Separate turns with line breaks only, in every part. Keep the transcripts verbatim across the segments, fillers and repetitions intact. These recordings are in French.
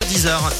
dix heures.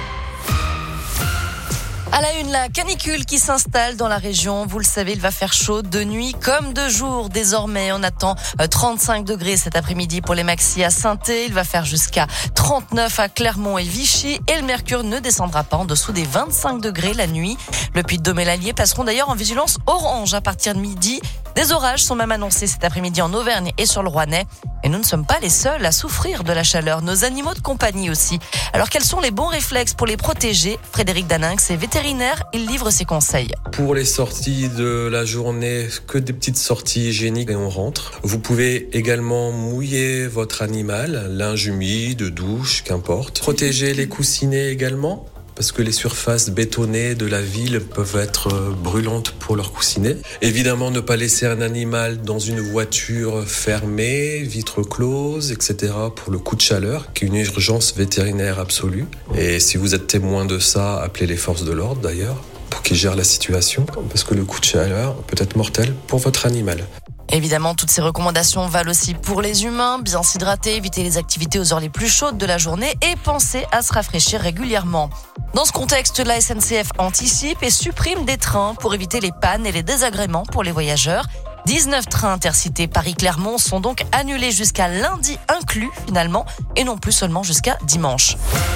À la une, la canicule qui s'installe dans la région. Vous le savez, il va faire chaud de nuit comme de jour. Désormais, on attend trente-cinq degrés cet après-midi pour les maxis à Saint-Thé. Il va faire jusqu'à trente-neuf à Clermont et Vichy. Et le mercure ne descendra pas en dessous des vingt-cinq degrés la nuit. Le Puy-de-Dôme et l'Allier passeront d'ailleurs en vigilance orange à partir de midi. Des orages sont même annoncés cet après-midi en Auvergne et sur le Rouennais. Et nous ne sommes pas les seuls à souffrir de la chaleur. Nos animaux de compagnie aussi. Alors, quels sont les bons réflexes pour les protéger? Frédéric Daninx est vétérinaire. Il livre ses conseils.
Pour les sorties de la journée, que des petites sorties hygiéniques et on rentre. Vous pouvez également mouiller votre animal, linge humide, douche, qu'importe. Protéger les coussinets également, parce que les surfaces bétonnées de la ville peuvent être brûlantes pour leurs coussinets. Évidemment, ne pas laisser un animal dans une voiture fermée, vitres closes, et cetera pour le coup de chaleur, qui est une urgence vétérinaire absolue. Et si vous êtes témoin de ça, appelez les forces de l'ordre d'ailleurs, pour qu'ils gèrent la situation, parce que le coup de chaleur peut être mortel pour votre animal.
Évidemment, toutes ces recommandations valent aussi pour les humains. Bien s'hydrater, éviter les activités aux heures les plus chaudes de la journée et penser à se rafraîchir régulièrement. Dans ce contexte, la S N C F anticipe et supprime des trains pour éviter les pannes et les désagréments pour les voyageurs. dix-neuf trains intercités Paris-Clermont sont donc annulés jusqu'à lundi inclus finalement et non plus seulement jusqu'à dimanche.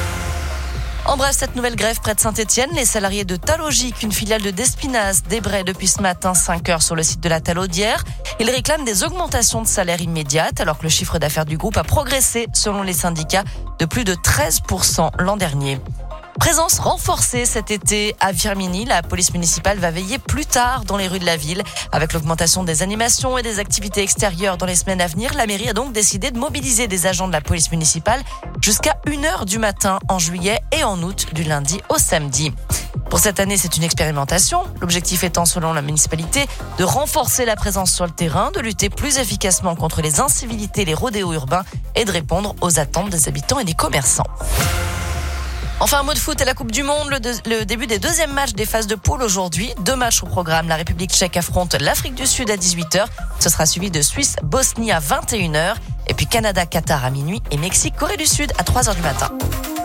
En bref, cette nouvelle grève près de Saint-Etienne, les salariés de Tallogic, une filiale de Despinas, débraient depuis ce matin cinq heures sur le site de la Talaudière. Ils réclament des augmentations de salaire immédiates alors que le chiffre d'affaires du groupe a progressé, selon les syndicats, de plus de treize pour cent l'an dernier. Présence renforcée cet été à Firminy. La police municipale va veiller plus tard dans les rues de la ville. Avec l'augmentation des animations et des activités extérieures dans les semaines à venir, la mairie a donc décidé de mobiliser des agents de la police municipale jusqu'à une heure du matin en juillet et en août, du lundi au samedi. Pour cette année, c'est une expérimentation. L'objectif étant, selon la municipalité, de renforcer la présence sur le terrain, de lutter plus efficacement contre les incivilités, les rodéos urbains et de répondre aux attentes des habitants et des commerçants. Enfin, un mot de foot et la Coupe du Monde, le, de, le début des deuxièmes matchs des phases de poule aujourd'hui. Deux matchs au programme. La République tchèque affronte l'Afrique du Sud à dix-huit heures. Ce sera suivi de Suisse-Bosnie à vingt et une heures. Et puis Canada-Qatar à minuit et Mexique-Corée du Sud à trois heures du matin.